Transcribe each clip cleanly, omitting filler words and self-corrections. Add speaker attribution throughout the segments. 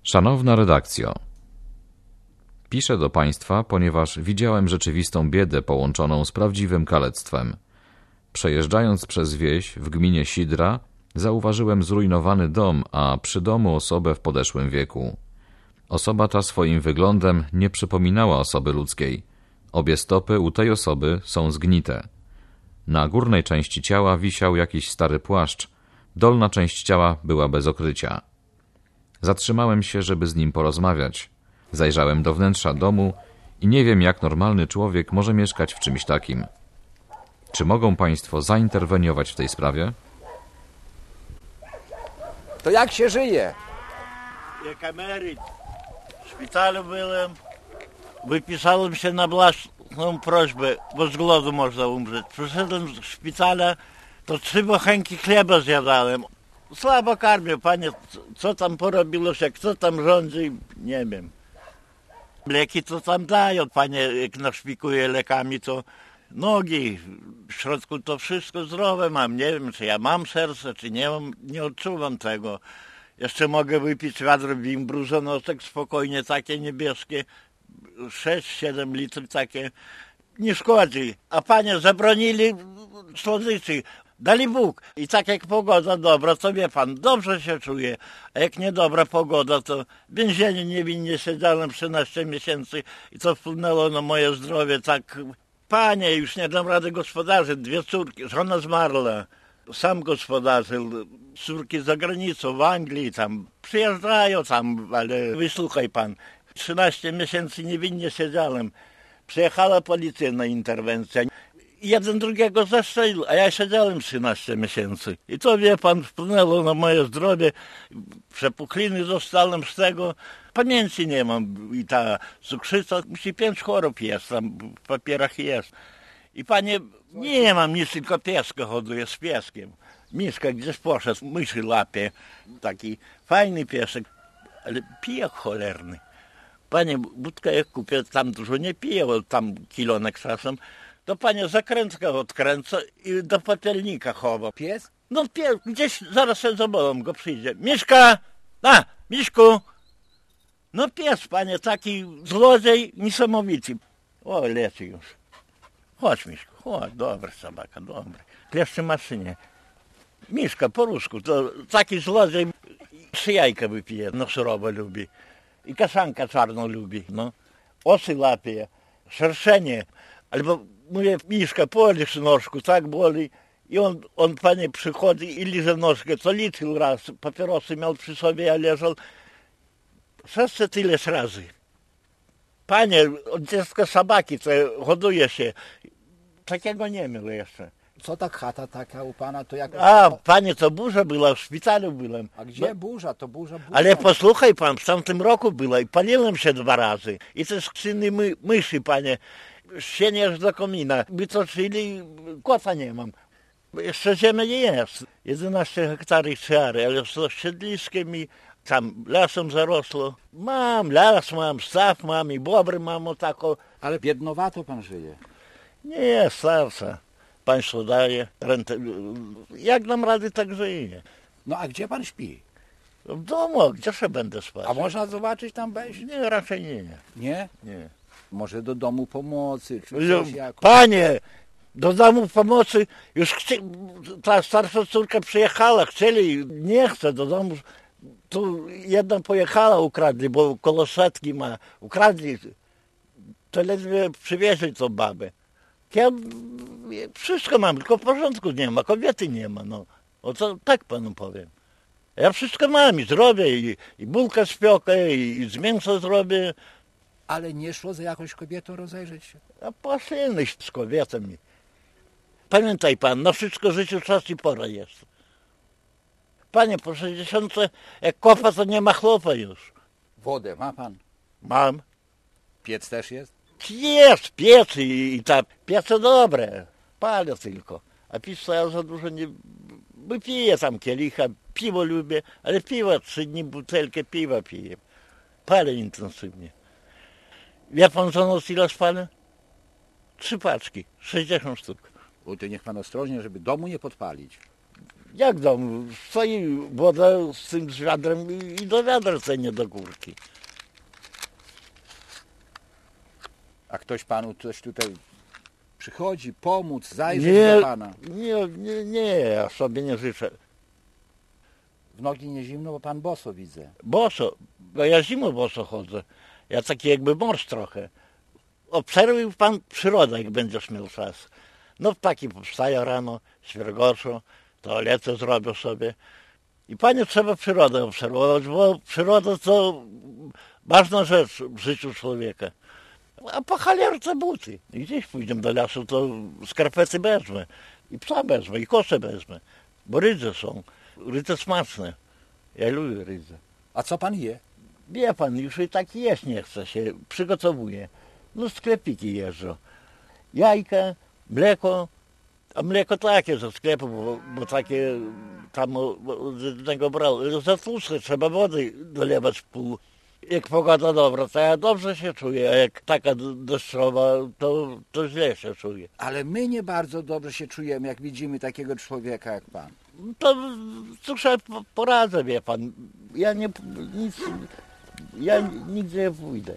Speaker 1: Szanowna redakcjo, piszę do Państwa, ponieważ widziałem rzeczywistą biedę połączoną z prawdziwym kalectwem. Przejeżdżając przez wieś w gminie Sidra, zauważyłem zrujnowany dom, a przy domu osobę w podeszłym wieku. Osoba ta swoim wyglądem nie przypominała osoby ludzkiej. Obie stopy u tej osoby są zgnite. Na górnej części ciała wisiał jakiś stary płaszcz, dolna część ciała była bez okrycia. Zatrzymałem się, żeby z nim porozmawiać. Zajrzałem do wnętrza domu i nie wiem, jak normalny człowiek może mieszkać w czymś takim. Czy mogą Państwo zainterweniować w tej sprawie?
Speaker 2: To jak się żyje?
Speaker 3: Jak emeryt. W szpitalu byłem. Wypisałem się na własną prośbę, bo z głodu można umrzeć. Przyszedłem z szpitala, to 3 bochenki chleba zjadałem. Słabo karmię, panie, co tam porobiło się, kto tam rządzi, nie wiem. Leki to tam dają, panie, jak naszpikuje lekami, to nogi, w środku to wszystko zdrowe mam. Nie wiem, czy ja mam serce, czy nie mam, nie odczuwam tego. Jeszcze mogę wypić wiadro wimbru, tak spokojnie, takie niebieskie, 6-7 litrów takie, nie szkodzi. A panie zabronili słodyczy. Dali Bóg. I tak jak pogoda dobra, to wie pan, dobrze się czuje. A jak niedobra pogoda, to w więzieniu niewinnie siedziałem 13 miesięcy i to wpłynęło na moje zdrowie. Tak, panie, już nie dam rady gospodarzyć. 2 córki, żona zmarła. Sam gospodarzył. Córki za granicą, w Anglii, tam przyjeżdżają tam, ale wysłuchaj pan. 13 miesięcy niewinnie siedziałem. Przyjechała policja na interwencję. Jeden drugiego zastrzelił, a ja siedziałem 13 miesięcy. I to, wie pan, wpłynęło na moje zdrowie. Przepukliny dostałem z tego. Pamięci nie mam. I ta cukrzyca, 5 chorób jest, tam w papierach jest. I panie, nie mam nic, tylko pieska hoduję z pieskiem. Miszka gdzieś poszedł, myszy łapie. Taki fajny piesek, ale pijak cholerny. Panie, budkę jak kupię, tam dużo nie piję, bo tam kilonek czasem. To panie zakrętkę odkręca i do patelnika chowa.
Speaker 2: Pies?
Speaker 3: No pies, gdzieś zaraz się zabolą go przyjdzie. Miszka! A, Miszku! No pies, panie, taki złodziej niesamowity. O, leci już. Chodź, Miszku, chodź, dobra sobaka, dobra. Kleszczy maszynie. Miszka, po rusku, to taki złodziej jajka wypije, no surowo lubi. I kaszanka czarną lubi, no. Osy łapie, szerszenie. Albo mówię, Miszka, policz nóżku, tak boli. I on panie przychodzi i liże nóżkę, co liczył raz. Papierosy miał przy sobie, ja leżał 600 tyleś razy. Panie, od dziecka sabaki, co hoduje się. Takiego nie miał jeszcze.
Speaker 2: Co ta chata taka u pana, to jak...
Speaker 3: A, panie, to burza była, w szpitalu byłem.
Speaker 2: A gdzie burza? To burza.
Speaker 3: Ale posłuchaj pan, w tamtym roku była i paliłem się 2 razy. I te skrzyny myszy, panie, sieniesz do komina. Wytoczyli, kota nie mam. Jeszcze ziemia nie jest. 11 hektarów siary, ale z siedliskiem i tam lasem zarosło. Mam, las mam, staw mam i bobry mam o tako.
Speaker 2: Ale biednowato pan żyje.
Speaker 3: Nie, starca. Państwo daje rentę. Jak nam rady, tak żyje.
Speaker 2: No a gdzie pan śpi?
Speaker 3: W domu, gdzie się będę spać?
Speaker 2: A można zobaczyć tam wejść?
Speaker 3: Nie, raczej nie.
Speaker 2: Nie?
Speaker 3: Nie.
Speaker 2: Może do domu pomocy, czy coś jako...
Speaker 3: Panie, do domu pomocy już ta starsza córka przyjechała, chcieli, nie chce do domu. Tu jedna pojechała, ukradli, bo koło setki ma, ukradli. To ledwie przywieźli tą babę. Ja wszystko mam, tylko w porządku nie ma, kobiety nie ma, no. O to tak panu powiem. Ja wszystko mam i zrobię, i bułkę spiokę, i z mięsa zrobię.
Speaker 2: Ale nie szło za jakąś kobietą rozejrzeć się?
Speaker 3: A poszli z kobietami. Pamiętaj pan, na wszystko w życiu czas i pora jest. Panie, po 60, jak kopa, to nie ma chłopa już.
Speaker 2: Wodę ma pan?
Speaker 3: Mam.
Speaker 2: Piec też jest?
Speaker 3: Jest piec i ta piece dobre. Palę tylko. A pić to ja za dużo nie... Wypiję tam kielicha, piwo lubię, ale piwa 3 dni butelkę piwa piję. Palę intensywnie. Wie pan co noc ile spalę? 3 paczki, 60 sztuk.
Speaker 2: O, to niech pan ostrożnie, żeby domu nie podpalić.
Speaker 3: Jak w domu? Stoi woda z tym z wiadrem i do wiadra cenie do górki.
Speaker 2: A ktoś panu coś tutaj przychodzi, pomóc, zajrzeć do pana?
Speaker 3: Nie, ja sobie nie życzę.
Speaker 2: W nogi nie zimno, bo pan boso widzę.
Speaker 3: Boso, bo ja zimą boso chodzę. Ja taki jakby mąż trochę. Obserwuj pan przyrodę, jak będziesz miał czas. No ptaki powstają rano, świergoczą, toaletę zrobią sobie. I panie, trzeba przyrodę obserwować, bo przyroda to ważna rzecz w życiu człowieka. A po cholerce buty. I gdzieś pójdziemy do lasu, to skarpety wezmę. I psa wezmę, i kosze wezmę. Bo rydze są. Rydze smaczne. Ja lubię rydze.
Speaker 2: A co pan je?
Speaker 3: Wie pan, już i tak jeść nie chce się. Przygotowuje. No sklepiki jeżdżą. Jajka, mleko. A mleko takie ze sklepu, bo takie tam od jednego brał. Za tłuste trzeba wody dolewać w pół. Jak pogoda dobra, to ja dobrze się czuję, a jak taka deszczowa, to źle się czuję.
Speaker 2: Ale my nie bardzo dobrze się czujemy, jak widzimy takiego człowieka jak pan.
Speaker 3: To cóż ja poradzę, wie pan. Ja nigdzie nie pójdę.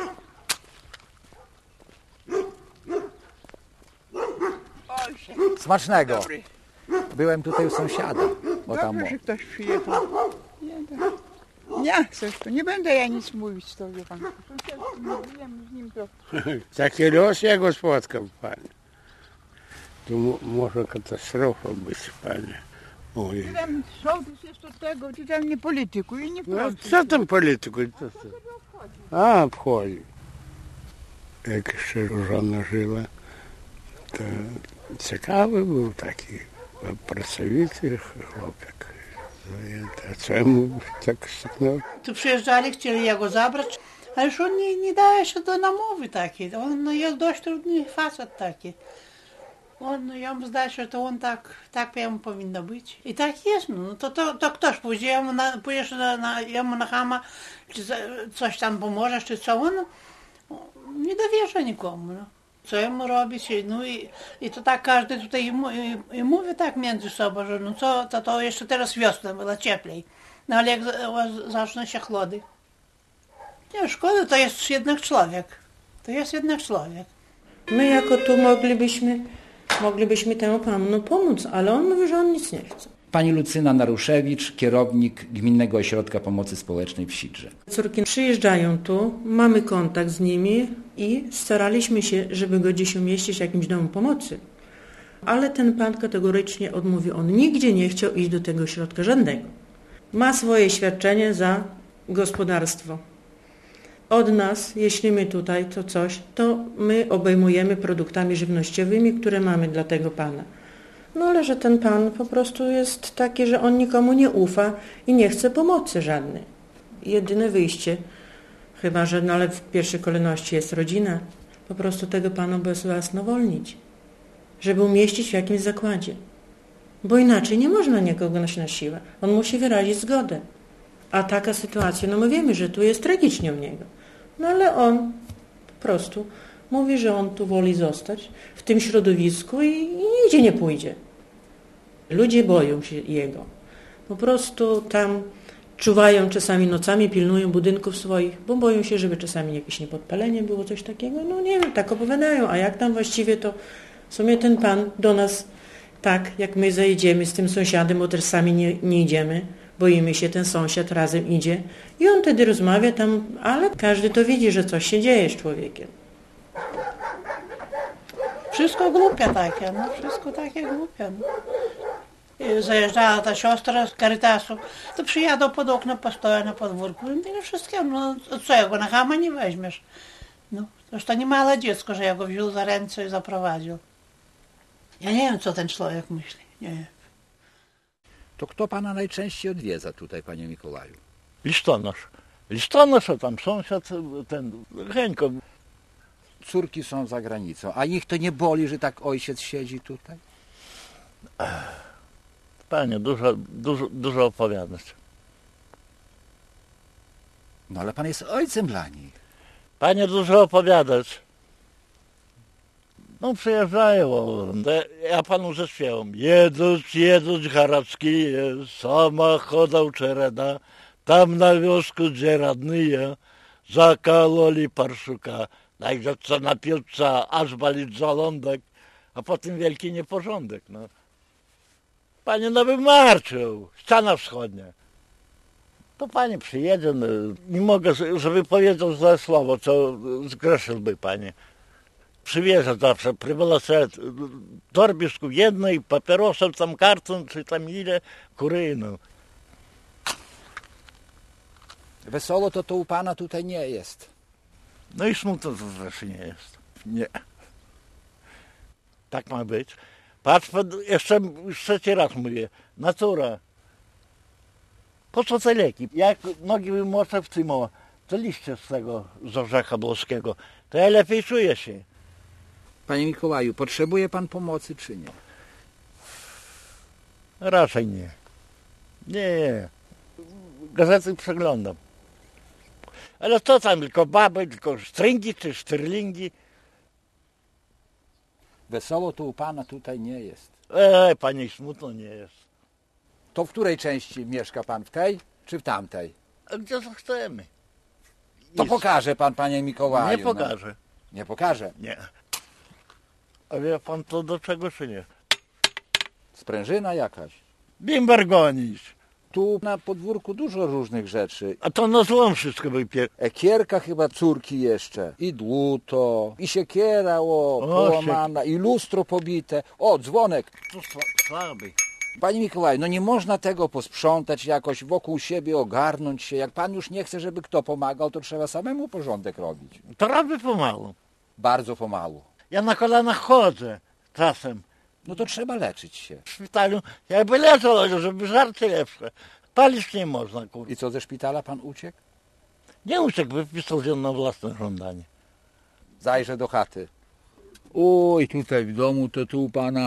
Speaker 2: Smacznego.
Speaker 4: Dobry.
Speaker 2: Byłem tutaj u sąsiada, bo tam...
Speaker 4: Dobrze, że ktoś przyjechał. Nie, zresztą nie będę ja nic mówić, to wie pan. Mówiłem z nim to.
Speaker 5: Taki los ja go spotkał, panie. Tu może katastrofa być, panie. Oj.
Speaker 4: Ty tam sołtys jest od tego, ty tam nie politykuj i nie
Speaker 5: No,
Speaker 4: prostuj.
Speaker 5: co tam polityku? A, obchodzi. Jak jeszcze żona żyła, to ciekawy był taki pracowity chłopak. A co mu tak syknął?
Speaker 6: Tu przyjeżdżali, chcieli jego zabrać, ale już on nie daje się do namowy takiej. On jest dość trudny facet taki. Ja mu zdaje się, to on tak jemu powinno być. I tak jest, no to ktoś pójdzie, pójdziesz jemu na chama, czy coś tam pomożesz, czy co, on nie dowierza nikomu. No. Co jemu robić, no i to tak każdy tutaj i mówi tak między sobą, że no co, to jeszcze teraz wiosna była cieplej. No ale jak zaczną się chlody. Nie, szkoda, to jest jednak człowiek. To jest jednak człowiek.
Speaker 7: My jako tu moglibyśmy temu panu pomóc, ale on mówi, że on nic nie chce.
Speaker 8: Pani Lucyna Naruszewicz, kierownik Gminnego Ośrodka Pomocy Społecznej w Sidrze.
Speaker 7: Córki przyjeżdżają tu, mamy kontakt z nimi i staraliśmy się, żeby go gdzieś umieścić w jakimś domu pomocy. Ale ten pan kategorycznie odmówił. On nigdzie nie chciał iść do tego ośrodka żadnego. Ma swoje świadczenie za gospodarstwo. Od nas, jeśli my tutaj to coś, to my obejmujemy produktami żywnościowymi, które mamy dla tego pana. No ale że ten pan po prostu jest taki, że on nikomu nie ufa i nie chce pomocy żadnej. Jedyne wyjście, chyba że ale w pierwszej kolejności jest rodzina, po prostu tego pana ubezwłasnowolnić, żeby umieścić w jakimś zakładzie. Bo inaczej nie można nikogo na siłę. On musi wyrazić zgodę. A taka sytuacja, no my wiemy, że tu jest tragicznie u niego. No ale on po prostu mówi, że on tu woli zostać w tym środowisku i nigdzie nie pójdzie. Ludzie boją się jego. Po prostu tam czuwają czasami nocami, pilnują budynków swoich, bo boją się, żeby czasami jakieś niepodpalenie było, coś takiego. No nie wiem, tak opowiadają. A jak tam właściwie to w sumie ten pan do nas tak, jak my zajedziemy z tym sąsiadem, bo też sami nie idziemy, boimy się, ten sąsiad razem idzie i on wtedy rozmawia tam, ale każdy to widzi, że coś się dzieje z człowiekiem.
Speaker 6: Wszystko głupie takie, no wszystko takie głupie. No. I zajeżdżała ta siostra z Caritasu, to przyjadą pod okno, postoją na podwórku i tyle wszystkiego. No co, jego na chama nie weźmiesz. No, to nie małe dziecko, że ja go wziął za ręce i zaprowadził. Ja nie wiem, co ten człowiek myśli. Nie wiem.
Speaker 2: To kto pana najczęściej odwiedza tutaj, panie Mikołaju?
Speaker 3: Listonosz. Listonosz, a tam sąsiad, ten Henko.
Speaker 2: Córki są za granicą, a ich to nie boli, że tak ojciec siedzi tutaj?
Speaker 3: Panie, dużo opowiadać.
Speaker 2: No ale pan jest ojcem dla nich.
Speaker 3: Panie, dużo opowiadać. No przyjeżdżają, ja panu zaśpiewam. Jedząc Harackie, sama chodzą czereda, tam na wiosku, gdzie radnyje, zakaloli parszuka. Najdzie na piłce, aż balić żołądek, a potem wielki nieporządek. No. Panie no wymarczył, ściana wschodnia. To panie przyjedzie, no, nie mogę, żeby powiedział złe słowo, co zgrzeszyłby panie. Przywiezie zawsze przy велосипед torbisku jednej, papierosem, tam karton, czy tam ile, kury, no.
Speaker 2: Wesoło to u pana tutaj nie jest.
Speaker 3: No i smutno to też nie jest. Nie. Tak ma być. Patrz, jeszcze już trzeci raz mówię, natura. Po co te leki? Jak nogi wymoczę w tym, to liście z tego, z orzecha boskiego, to ja lepiej czuję się.
Speaker 2: Panie Mikołaju, potrzebuje pan pomocy czy nie?
Speaker 3: Raczej nie. Nie. Gazety przeglądam. Ale co tam, tylko baby, tylko stringi czy sztyrlingi?
Speaker 2: Wesoło to u pana tutaj nie jest.
Speaker 3: Panie, smutno nie jest.
Speaker 2: To w której części mieszka pan? W tej czy w tamtej?
Speaker 3: A gdzie chcemy?
Speaker 2: To pokaże pan, panie Mikołaju.
Speaker 3: Nie pokażę.
Speaker 2: No. Nie pokaże?
Speaker 3: Nie. A wie pan to do czego czy nie?
Speaker 2: Sprężyna jakaś.
Speaker 3: Bimber gonić.
Speaker 2: Tu na podwórku dużo różnych rzeczy.
Speaker 3: A to na złom wszystko wypie.
Speaker 2: Ekierka chyba córki jeszcze. I dłuto, i siekiera połamana, i lustro pobite. O, dzwonek.
Speaker 3: To słaby.
Speaker 2: Panie Mikołaju, no nie można tego posprzątać jakoś, wokół siebie ogarnąć się. Jak pan już nie chce, żeby kto pomagał, to trzeba samemu porządek robić.
Speaker 3: To robię pomału.
Speaker 2: Bardzo pomału.
Speaker 3: Ja na kolanach chodzę czasem.
Speaker 2: No to trzeba leczyć się.
Speaker 3: W szpitalu jakby leżał, żeby żarcie lepsze. Palić nie można, kurwa.
Speaker 2: I co, ze szpitala pan uciekł?
Speaker 3: Nie uciekł, wypisał się na własne żądanie.
Speaker 2: Zajrzę do chaty. Oj, tutaj w domu to tu u pana.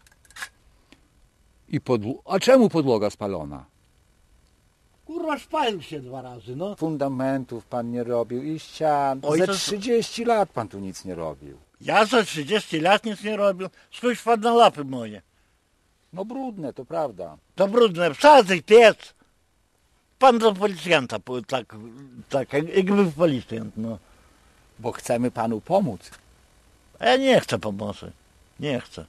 Speaker 2: I A czemu podłoga spalona?
Speaker 3: Kurwa, spalił się 2 razy, no.
Speaker 2: Fundamentów pan nie robił i ścian.
Speaker 3: Oj,
Speaker 2: Ze
Speaker 3: to-
Speaker 2: 30 lat pan tu nic nie robił.
Speaker 3: Ja za 30 lat nic nie robił. Spójrz pan na lapy moje.
Speaker 2: No brudne, to prawda.
Speaker 3: To brudne, wsadzaj piec. Pan do policjanta, tak, jakby policjant, no.
Speaker 2: Bo chcemy panu pomóc.
Speaker 3: A ja nie chcę pomocy. Nie chcę.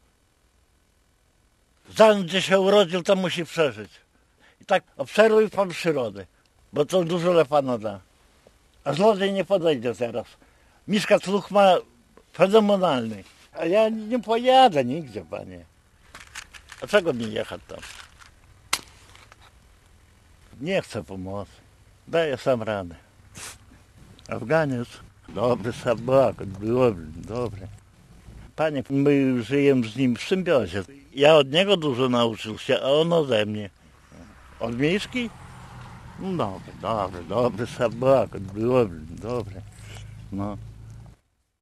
Speaker 3: Zanim gdzie się urodził, to musi przeżyć. I tak obserwuj pan przyrodę, bo to dużo le panu da. A złodziej nie podejdzie teraz. Miszka słuch ma fenomenalny. A ja nie pojadę nigdzie, panie. A czego mi jechać tam? Nie chcę pomocy. Daję sam radę. Afganiec. Dobry sabak, dobry. Panie, my żyjemy z nim w symbiozie. Ja od niego dużo nauczył się, a on ode mnie. Od Miszki? No dobry sabak, dobry. No.